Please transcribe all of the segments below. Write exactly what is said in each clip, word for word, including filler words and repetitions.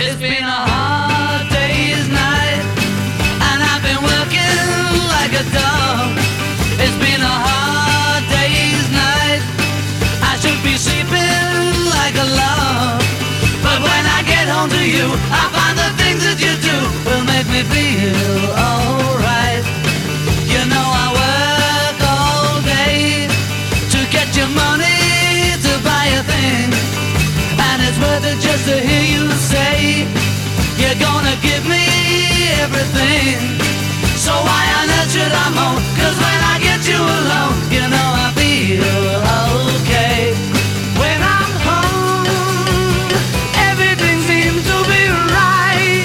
It's been a hard day's night, and I've been working like a dog. It's been a hard day's night, I should be sleeping like a log. But when I get home to you, I find the things that you do will make me feel alright. You know I work all day to get your money to buy a thing, and it's worth it just to hear you say you're gonna give me everything. So why on earth should I moan? 'Cause when I get you alone, you know I feel okay. When I'm home, everything seems to be right.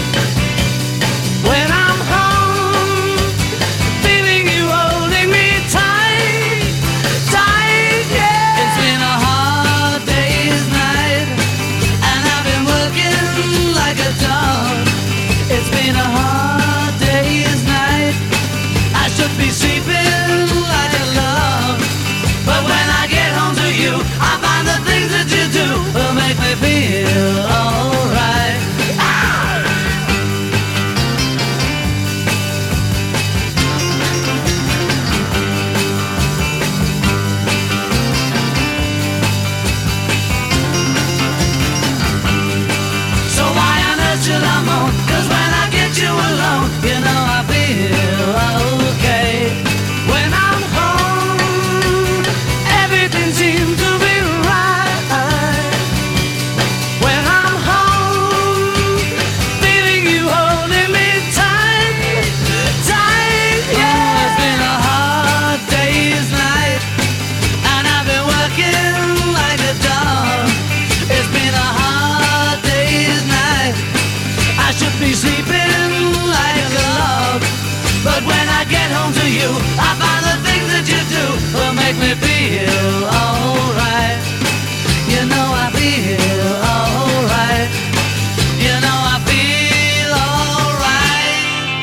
When I'm home, feeling you holding me tight, tight, yeah. It's been a hard day's night, and I've been working like a dog. It's been a hard day's night, I should be sleeping like a log. But when I get home to you, I find the things that you do will make me feel alright. So why on earth should I moan? 'Cause when I get you alone, you know I feel okay. When I'm home, everything seems to be right. When I'm home, feeling you holding me tight, tight, yeah. It's been a hard day's night, and I've been working like a dog. It's been a hard day's night, I should be sleeping like a log. But when I get home to you, I find the things that you do will make me feel alright. You know I feel alright. You know I feel alright.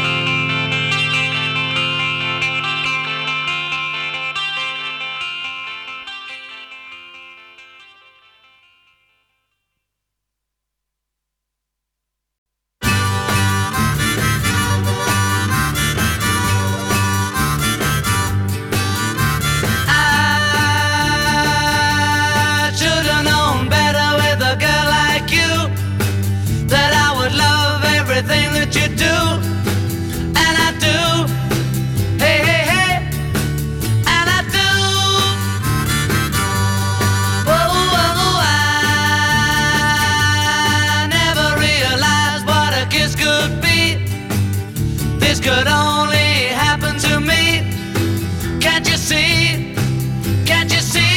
I should've known better with a girl like you, that I would love everything that you do, and I do. Hey, hey, hey, and I do. Whoa, whoa, I never realized what a kiss could be. This could only happen to me. Can't you see? Can't you see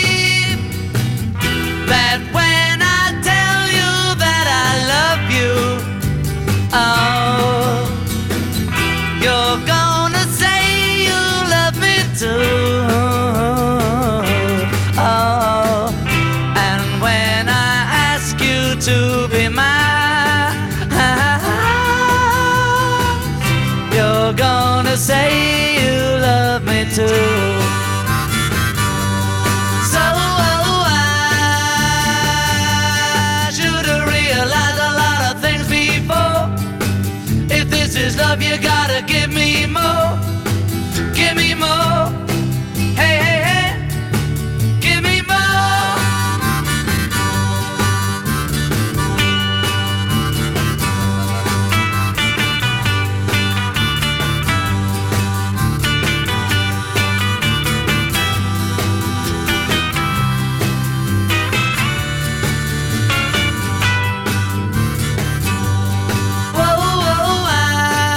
that when I tell you that I love you, oh, you're gonna say you love me too, oh, and when I ask you to be mine, you're gonna say you love me too. So I should've realized a lot of things before. If this is love, you gotta give me more. Give me more. Hey, hey, hey. Give me more. Whoa, whoa, I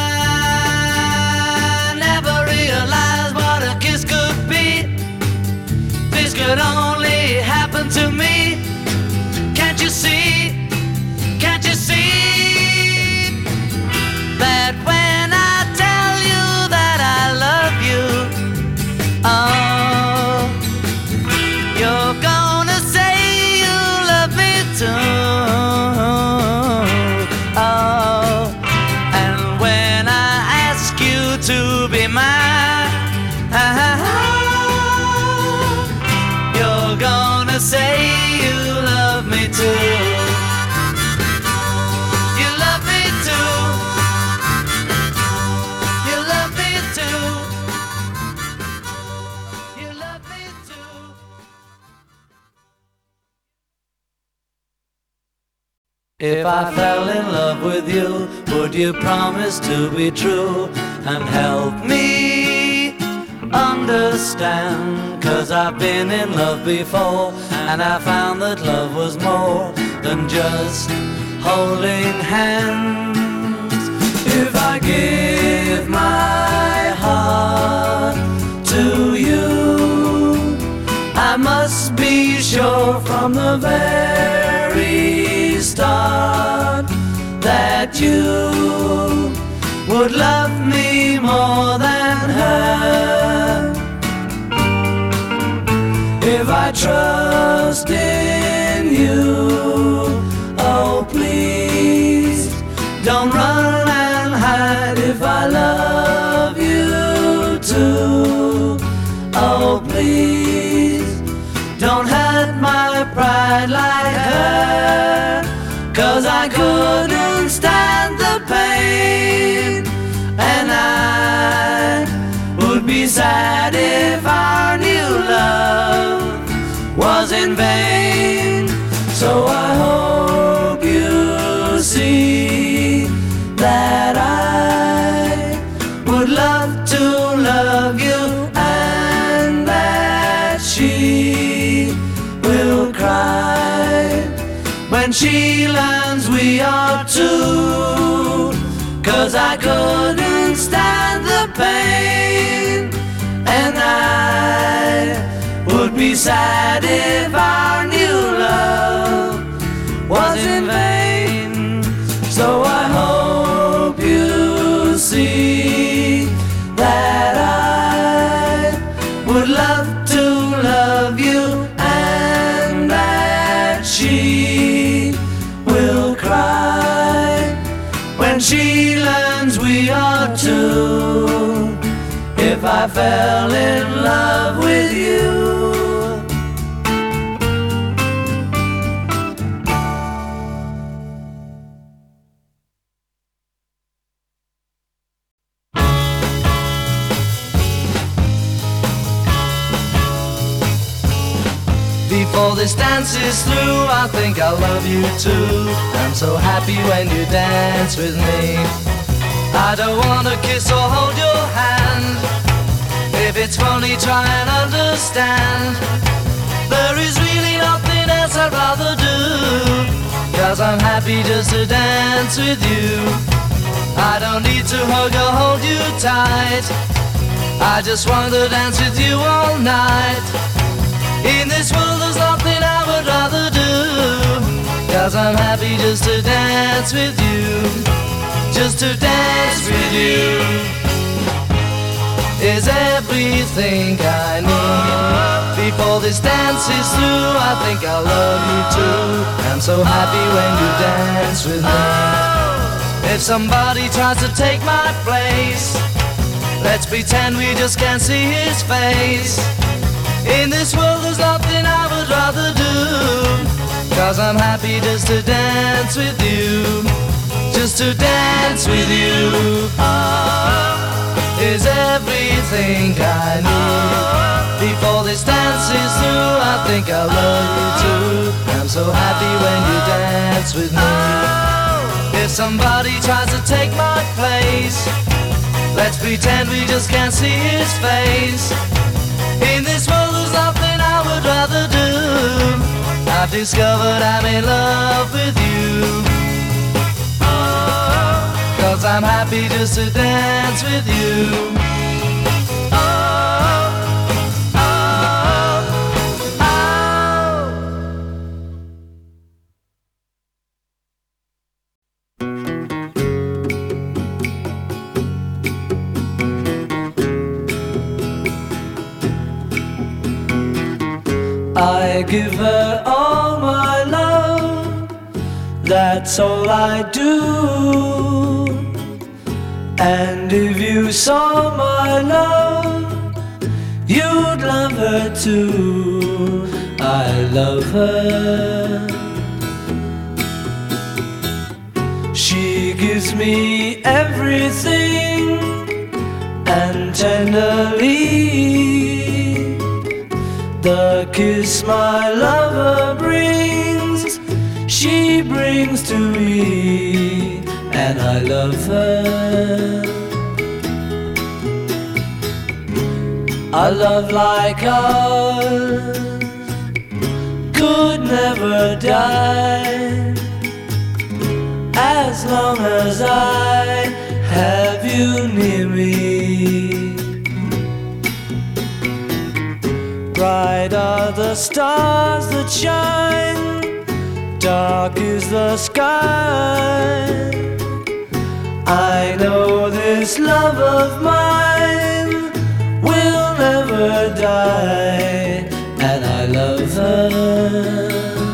never realized what a kiss could be. This could only happen to me. Can't you see? Can't you see that when I tell you that I love you, oh, you're gonna say you love me too, oh, and when I ask you to be mine, you're gonna say you love me too. If I fell in love with you, would you promise to be true and help me understand? 'Cause I've been in love before, and I found that love was more than just holding hands. If I give my heart to you, I must be sure from the very start that you would love me more than her. If I trust in you, oh please don't run and hide. If I love you too, oh please don't hurt my pride like her. 'Cause I couldn't stand the pain, and I would be sad if our new love was in vain. So I hope you see that I would love to love you, and that she will cry when she learns we are two. 'Cause I couldn't stand the pain, and I would be sad if our new love was in vain. So I hope you see that I would love to love you, and that she will cry when she learns we are two. If I fell in love with you, before this dance is through, I think I love you too. I'm so happy when you dance with me. I don't wanna kiss or hold your hand. If it's funny, try and understand. There is really nothing else I'd rather do, 'cause I'm happy just to dance with you. I don't need to hug or hold you tight. I just want to dance with you all night. In this world there's nothing I would rather do, 'cause I'm happy just to dance with you. Just to dance with you is everything I need. Before this dance is through, I think I love you too. I'm so happy when you dance with me. If somebody tries to take my place, let's pretend we just can't see his face. In this world there's nothing I would rather do, 'cause I'm happy just to dance with you. Just to dance with you is everything I need. Before this dance is through, I think I love you too. I'm so happy when you dance with me. If somebody tries to take my place, let's pretend we just can't see his face. In this world there's nothing I would rather do. I've discovered I'm in love with you, 'cause I'm happy just to dance with you. Oh, oh, oh. I give her all my love, that's all I do. And if you saw my love, you'd love her too. I love her. She gives me everything, and tenderly the kiss my lover brings, she brings brings to me, and I love her. A love like ours could never die, as long as I have you near me. Bright are the stars that shine, dark is the sky. I know this love of mine will never die, and I love her.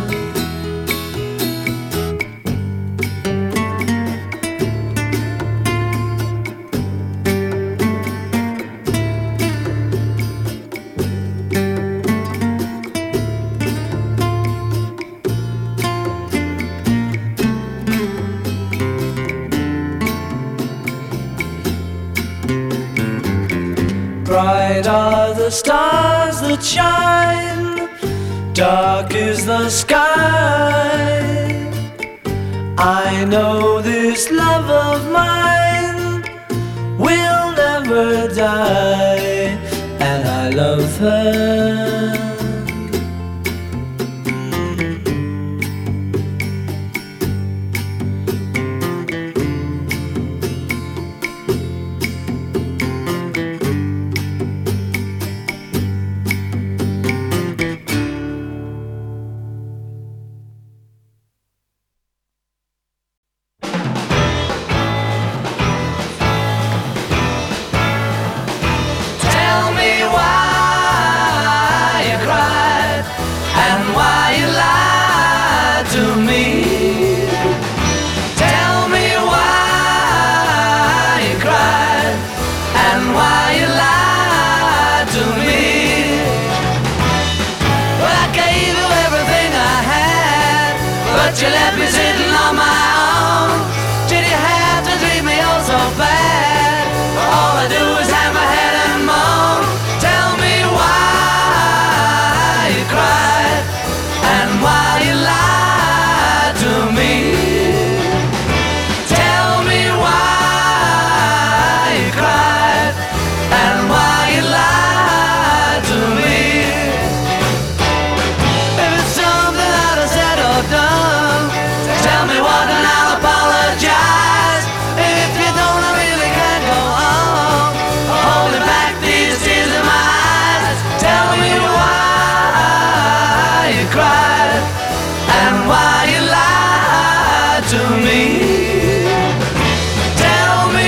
Bright are the stars that shine, dark is the sky. I know this love of mine will never die, and I love her. You left me sitting on my own. Did you have to treat me oh so bad? All I do is hang my head and moan. Tell me why you cried and why you lied to me. Tell me why you cried and why you lied to me. If it's something that I said or done, tell me what and I'll apologize. If you don't, I really can't go on holding back these tears in my eyes. Tell me why you cried and why you lied to me. Tell me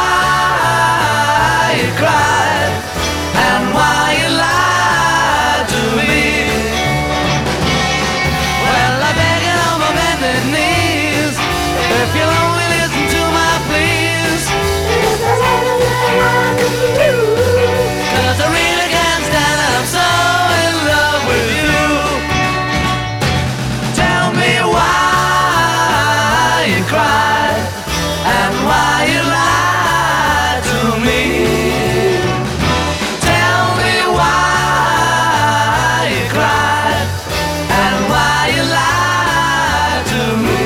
why you cried and why you lied to me. Well, I beg you on my bended knees, if you'll only listen to my pleas. If there's anything I can do, 'cause I really can't stand it, I'm so in love with you. Tell me why you cried and why you lied to me. Tell me why you cried and why you lied to me.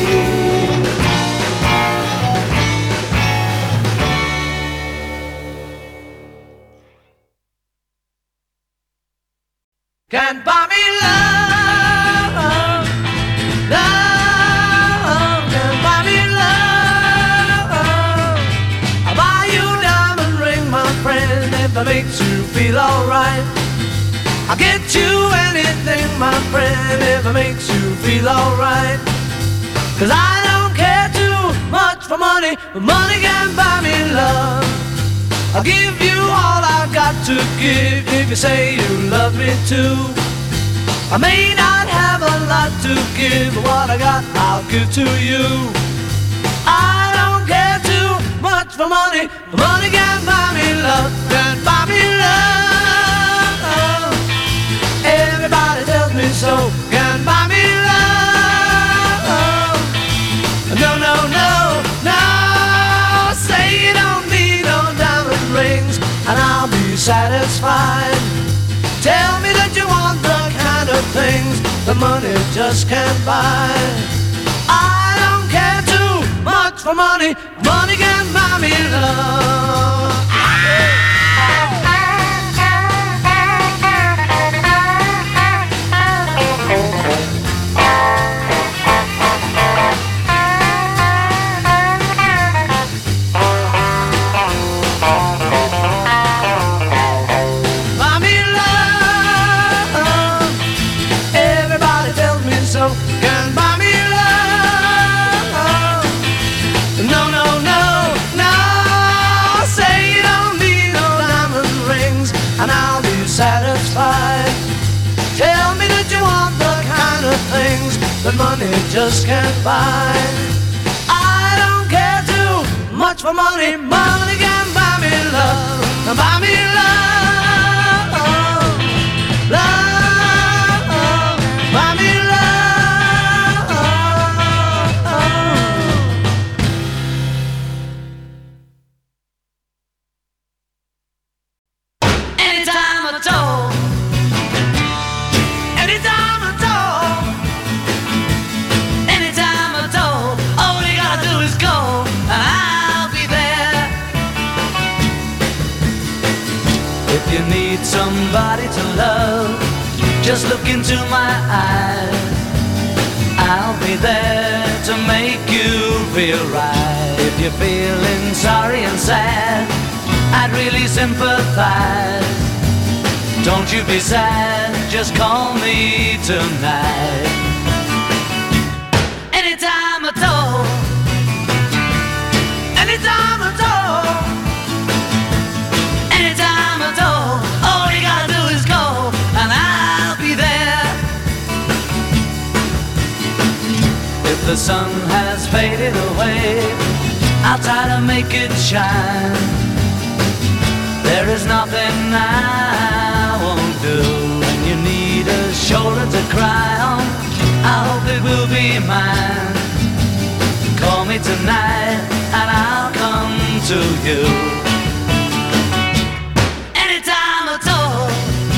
Can't buy me love, love, can't buy me love. I'll buy you a diamond ring, my friend, if it makes you feel alright. I'll get you anything, my friend, if it makes you feel alright. 'Cause I don't care too much for money, but money can't buy me love. I'll give you all I've got to give if you say you love me too. I may not have a lot to give, but what I got I'll give to you. I don't care too much for money, but money can't buy me love. Can't buy me love. Everybody tells me so. Can't buy me love. No, no, no, no. Say you don't need no diamond rings, and I'll be satisfied. Tell me that you want the kind of things the money just can't buy. I for money, money can buy me love. Buy me love. Everybody tells me so. Can buy me love. No, no, no, no. Say you don't need no diamond rings, and I'll be satisfied. Tell me that you want the kind of things that money just can't buy. I don't care too much for money. Money can buy me love. Buy me love, love. Buy me love. Anytime at all. Anytime at all. Anytime at all. All you gotta do is go, and I'll be there. If you need somebody to love, just look into my eyes. I'll be there to make you feel right. If you're feeling sorry and sad, I'd really sympathize. Don't you be sad, just call me tonight. Anytime at all. Anytime at all. Anytime at all. All you gotta do is go, and I'll be there. If the sun has faded away, I'll try to make it shine. There is nothing I won't do. When you need a shoulder to cry on, I hope it will be mine. Call me tonight and I'll come to you. Anytime at all.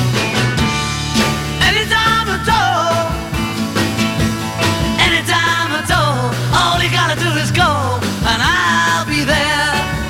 Anytime at all. Anytime at all. All you gotta do is go, and I'll be there.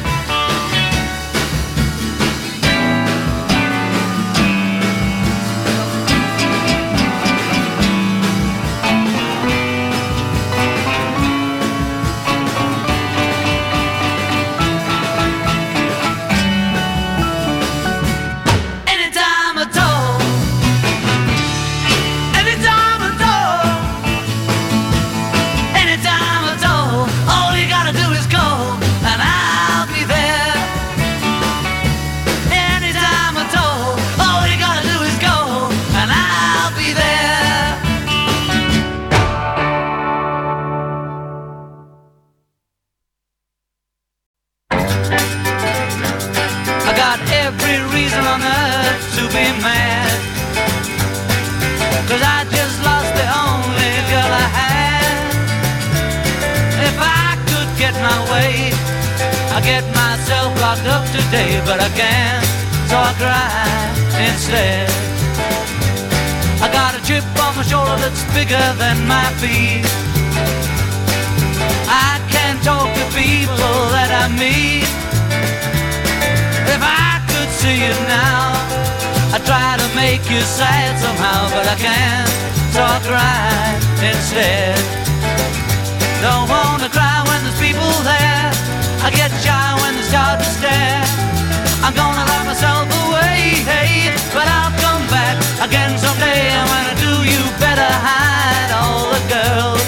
I get myself locked up today, but I can't, so I cry instead. I got a chip on my shoulder that's bigger than my feet. I can't talk to people that I meet. If I could see you now, I'd try to make you sad somehow, but I can't, so I cry instead. Don't wanna cry when there's people there. I get shy when they start to stare. I'm gonna lock myself away, hey, but I'll come back again someday. And when I do, you better hide all the girls.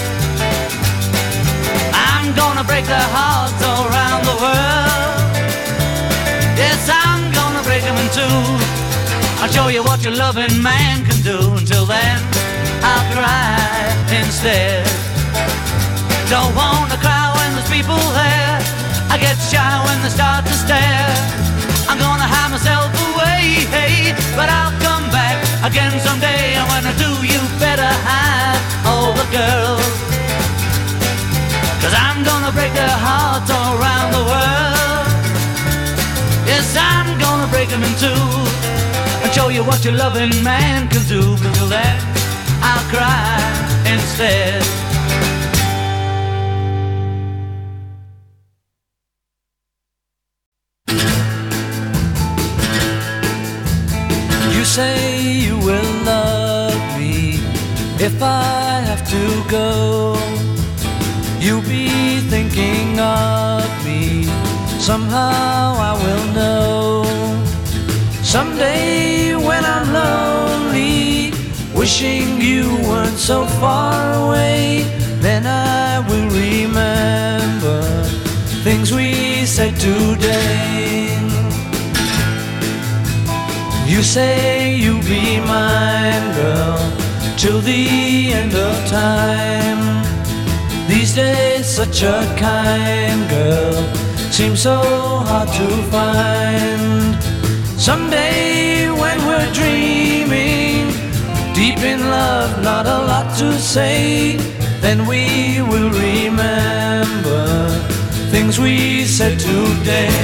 I'm gonna break their hearts all around the world. Yes, I'm gonna break them in two. I'll show you what your loving man can do. Until then, I'll cry instead. Don't wanna cry when there's people there. I get shy when they start to stare. I'm gonna hide myself away, hey, but I'll come back again someday. And when I do, you better hide all the girls. Cause I'm gonna break their hearts all around the world. Yes, I'm gonna break them in two and show you what your loving man can do. But till then, I'll cry instead. say you will love me if I have to go. You'll be thinking of me, somehow I will know. Someday when I'm lonely, wishing you weren't so far away, then I will remember things we said today. You say you'll be mine, girl, till the end of time. These days such a kind girl seems so hard to find. Someday when we're dreaming, deep in love, not a lot to say, then we will remember things we said today.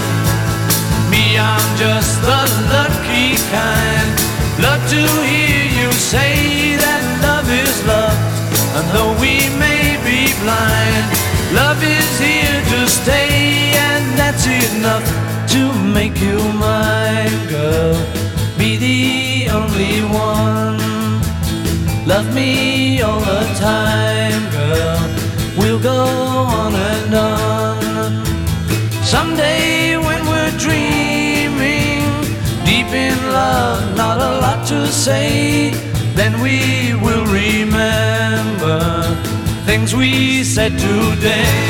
Me, I'm just the lucky kind. Love to hear you say that love is love. And though we may be blind, love is here to stay, and that's enough to make you mine, girl. Be the only one. Love me all the time, girl. We'll go on and on. Someday when we're dreaming, deep in love, not a lot to say, then we will remember things we said today.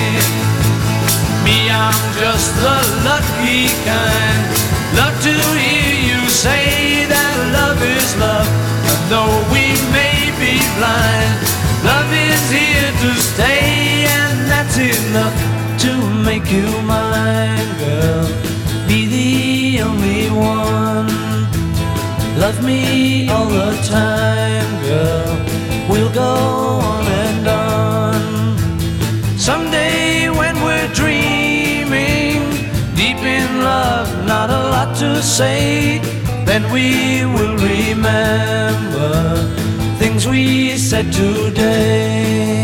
Me, I'm just the lucky kind. Love to hear you say that love is love. And though we may be blind, love is here to stay, and that's enough to make you mine, girl. Be the only one. Love me all the time, girl. We'll go on and on. Someday when we're dreaming, deep in love, not a lot to say, then we will remember things we said today.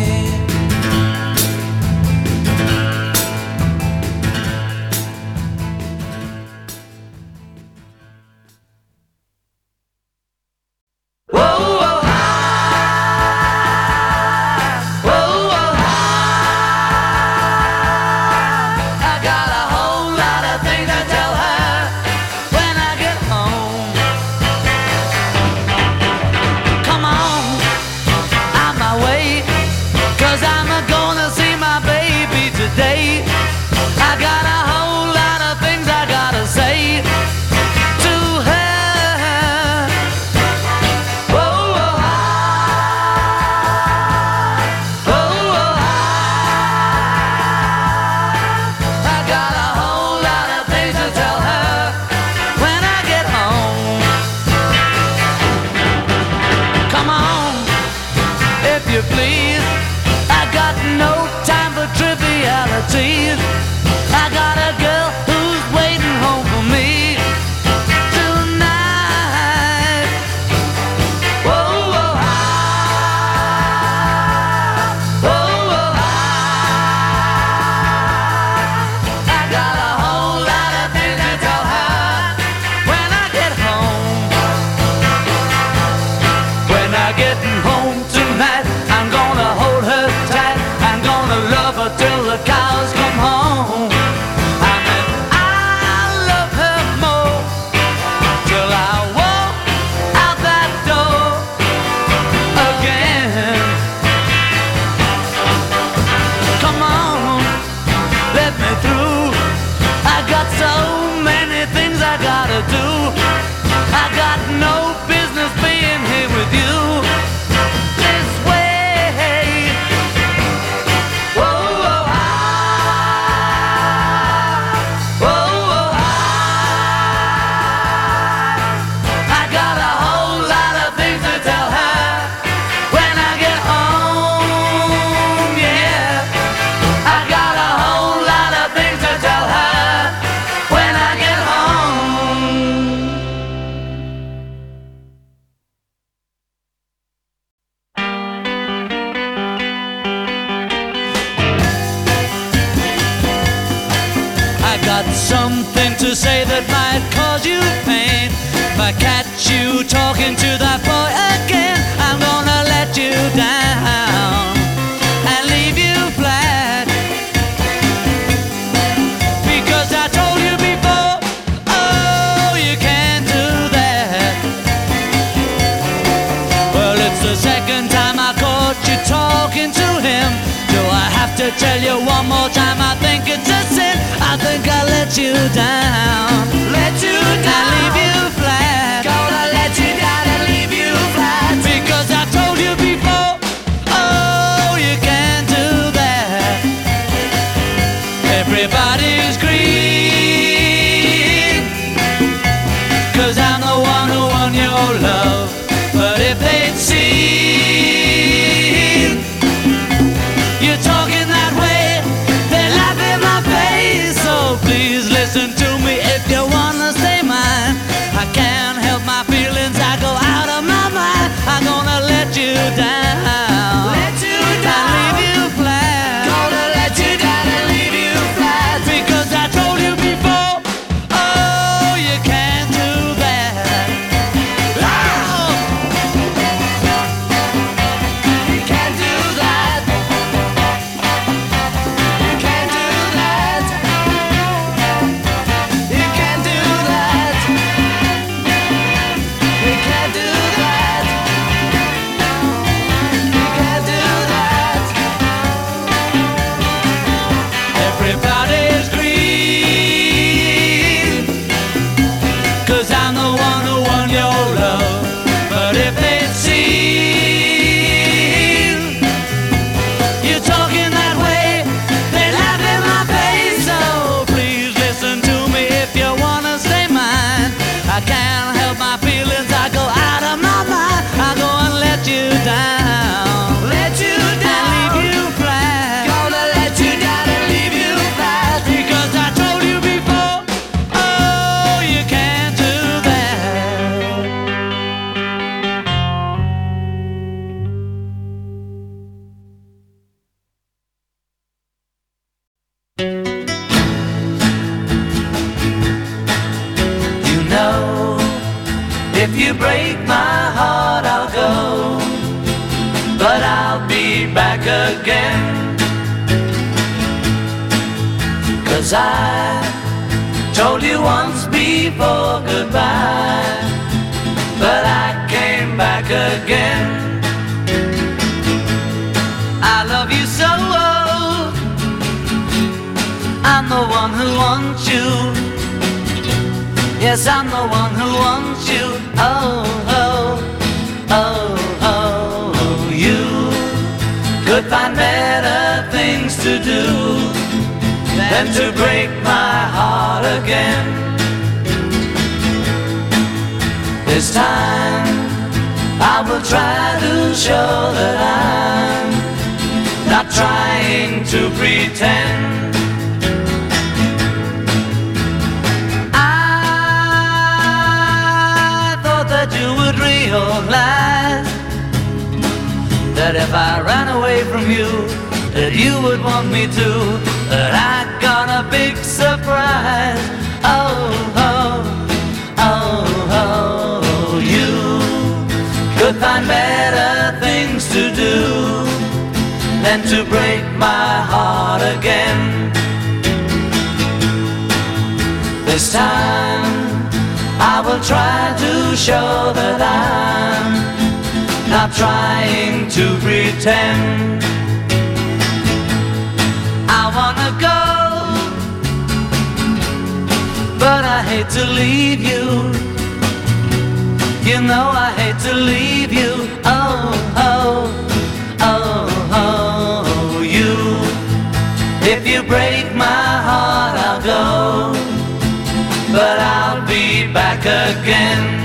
Something to say that might cause you pain. If I catch you talking to that boy again, I'm gonna let you down and leave you flat. Because I told you before, oh, you can't do that. Well, it's the second time I caught you talking to him. Do I have to tell you one more time? I think it's a sin. I think I let you down, let you down, and leave you flat. Gonna let you down and leave you flat. Because I told you before, oh, you can't do that. Everybody's green, 'cause I'm the one who won your love. But if they'd seen you talking that way, they'd laugh in my face. So please listen to me if you wanna stay mine. I can't help my feelings, I go out of my mind. I'm gonna let you down, let you down, and leave you flat. Gonna let you down and leave you flat. Because I told you before, oh, you can't do that. Oh! You can't do that. You can't do that. You can't do that. You can't do that. You can't do that. Everybody's green, 'cause I'm the one who won your love. But if they'd seen you talking that way, they'd laugh in my face. So please listen to me if you wanna stay mine. I can't help my feelings, I go out of my mind. I go and let you down, let you down, and leave you flat. Gonna let you down and leave you flat. Because I told you before, oh, you can't do that. You know, if you break my heart, I'll go, but I'll be back again. 'Cause I told you once before goodbye, but I came back again. I love you so, I'm the one who wants you. Yes, I'm the one who wants you. Oh, oh, oh, oh, you could find better things to do than to break my heart again. This time I will try to show that I'm not trying to pretend. That you would realize that if I ran away from you, that you would want me to. That I got a big surprise. Oh, oh, oh, oh, you could find better things to do than to break my heart again. This time I will try to show that I'm not trying to pretend. I wanna go, but I hate to leave you. You know I hate to leave you. Oh, oh, oh, oh, you. If you break my heart, I'll go, but I'll be back again.